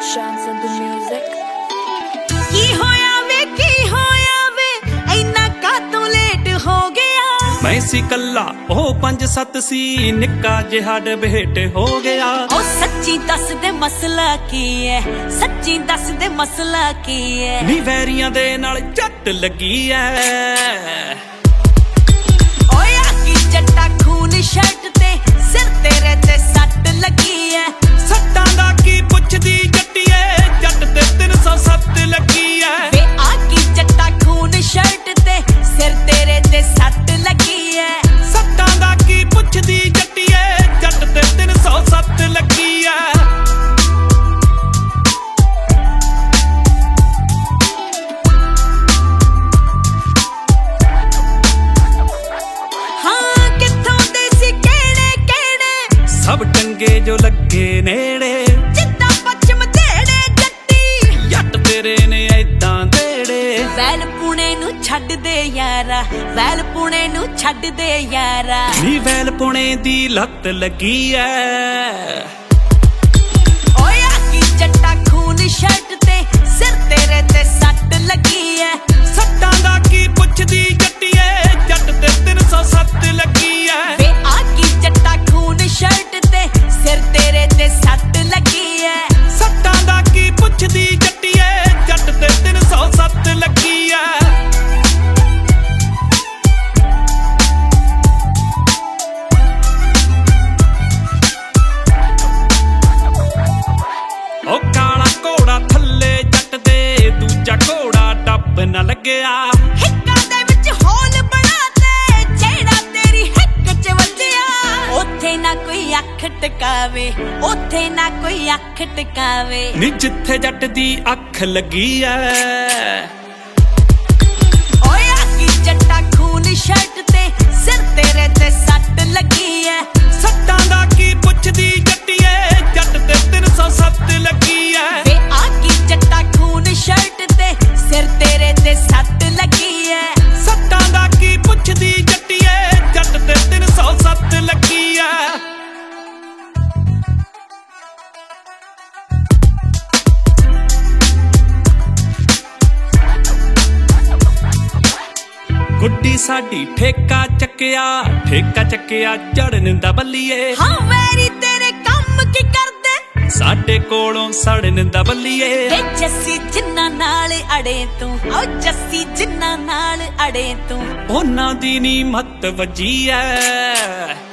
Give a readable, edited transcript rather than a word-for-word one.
chance on the music. ਕੀ ਹੋਇਆ ਵੇ ਇੰਨਾ ਕਾਤੋਂ late ਹੋ ਗਿਆ। ਮੈਂ ਸੀ ਕੱਲਾ ਉਹ 5-7 ਸੀ ਨਿੱਕਾ ਜਿਹਾ ਡਬੇਟ ਹੋ ਗਿਆ। ਉਹ ਸੱਚੀ ਦੱਸ ਦੇ ਮਸਲਾ ਕੀ ਹੈ, ਸੱਚੀ ਦੱਸ ਦੇ ਮਸਲਾ ਕੀ ਹੈ। ਨੀ ਵੈਰੀਆਂ ਦੇ ਨਾਲ ਝੱਟ ਲੱਗੀ ਐ। ਓਏ ਆ ਕੀ ਜੱਟਾ ਖੂਨ ਸ਼ਰਟ ਤੇ ਸਿਰ ਤੇਰੇ ਤੇ ਸੱਟ ਲੱਗੀ ਐ। ਸੱਟਾਂ ਦਾ ਕੀ ਪੁੱਛਦੀ ਜੱਟੀਏ ਜੱਟ ਤੇ 307 ਲੱਗੀ ਐ। ਵੇ ਆ ਕੀ ਜੱਟਾ ਖੂਨ ਸ਼ਰਟ ਤੇ ਸਿਰ ਤੇਰੇ ਤੇ ਸੱਟ ਲੱਗੀ ਐ। ਸੱਟਾਂ ਦਾ ਕੀ ਪੁੱਛਦੀ ਜੱਟੀਏ ਜੱਟ ਤੇ 307 ਲੱਗੀ ਐ। ਹਾਂ ਕਿੱਥੋਂ ਦੇ ਸੀ ਕਿਹੜੇ ਸਭ ਟੰਗੇ ਜੋ ਲੱਗੇ ਨੇੜੇ ਜਿੱਦਾਂ ਪੱਛਮ ਦੇੜੇ ਜੱਟੀ ਜੱਟ ਤੇਰੇ ਨੇ ਐਦਾਂ ਦੇੜੇ। ਵੈਲ ਪੁਣੇ ਨੂੰ ਛੱਡ ਦੇ ਯਾਰਾ, ਵੈਲ ਪੁਣੇ ਨੂੰ ਛੱਡ ਦੇ ਯਾਰਾ। ਨੀ ਵੈਲ ਪੁਣੇ ਦੀ ਲੱਤ ਲੱਗੀ ਐ। ਓਏ ਆ ਕੀ ਜੱਟਾ ਖੂਨ ਸ਼ਰਟ ਤੇ ਸਿਰ ਤੇਰੇ ਤੇ ਸੱਟ ਲੱਗੀ ਐ। ਸੱਟਾਂ ਦਾ ਕੀ ਪੁੱਛਦੀ ਜੱਟੀਏ ਜੱਟ ਤੇ 307 ਲੱਗੀ ਐ। ਵੇ ਆ ਕੀ ਜੱਟਾ ਖੂਨ ਸ਼ਰਟ ਤੇ ਸਿਰ ਤੇਰੇ ਤੇ ਸੱਟ ਲੱਗੀ ਐ। ਸੱਟਾਂ ਦਾ ਕੀ ਪੁੱਛਦੀ ਜੱਟੀਏ ਜੱਟ ਤੇ 307 ਲੱਗੀ ਐ। ਉਹ ਕਾਲਾ ਘੋੜਾ ਥੱਲੇ ਜੱਟ ਦੇ ਦੂਜਾ ਘੋੜਾ ਡੱਬ ਨਾ ਲੱਗਿਆ। ਹਿੱਕਾਂ ਦੇ ਵਿੱਚ ਹੋਲ ਬਣਾ ਦੇ ਜਿਹੜਾ ਤੇਰੀ ਹਿੱਕ ਚ ਵੱਜਿਆ। ਉੱਥੇ ਨਾ ਕੋਈ ਅੱਖ ਟਿਕਾਵੇ, ਉੱਥੇ ਨਾ ਕੋਈ ਅੱਖ ਟਿਕਾਵੇ। ਨੀ ਜਿੱਥੇ ਜੱਟ ਦੀ ਅੱਖ ਲੱਗੀ ਐ। ਓਏ ਆ ਕੀ ਜੱਟਾ ਖੂਨ ਸ਼ਰਟ ਤੇ ਸਿਰ ਤੇਰੇ ਤੇ ਸੱਟ ਲੱਗੀ ਐ। ਸੱਟਾਂ ਦਾ ਕੀ ਪੁੱਛਦੀ ਜੱਟੀਏ ਜੱਟ ਤੇ 307 ਲੱਗੀ ਐ। ਵੇ ਆ ਕੀ ਜੱਟਾ ਖੂਨ ਸ਼ਰਟ ਤੇ ਸਿਰ ਤੇਰੇ ਤੇ ਸੱਟ ਲੱਗੀ ਐ। ਸੱਟਾਂ ਦਾ ਕੀ ਪੁੱਛਦੀ ਜੱਟੀਏ ਜੱਟ ਤੇ 307 ਲੱਗੀ ਐ। ਗੁੱਡੀ ਸਾਡੀ ਠੇਕਾ ਚੱਕਿਆ ਜੜਨ ਦਾ ਬੱਲੀਏ। ਹਾਂ ਵੈਰੀ ਤੇਰੇ ਕੰਮ ਕੀ ਕਰਦੇ ਸਾਡੇ ਕੋਲੋਂ ਸੜਨ ਦਾ ਬੱਲੀਏ। ਵੇ ਜੱਸੀ ਜਿੰਨਾ ਨਾਲ ਅੜੇ ਤੂੰ, ਓ ਜੱਸੀ ਜਿੰਨਾ ਨਾਲ ਅੜੇ ਤੂੰ। ਉਹਨਾਂ ਦੀ ਨੀ ਮੱਤ ਵੱਜੀ ਐ।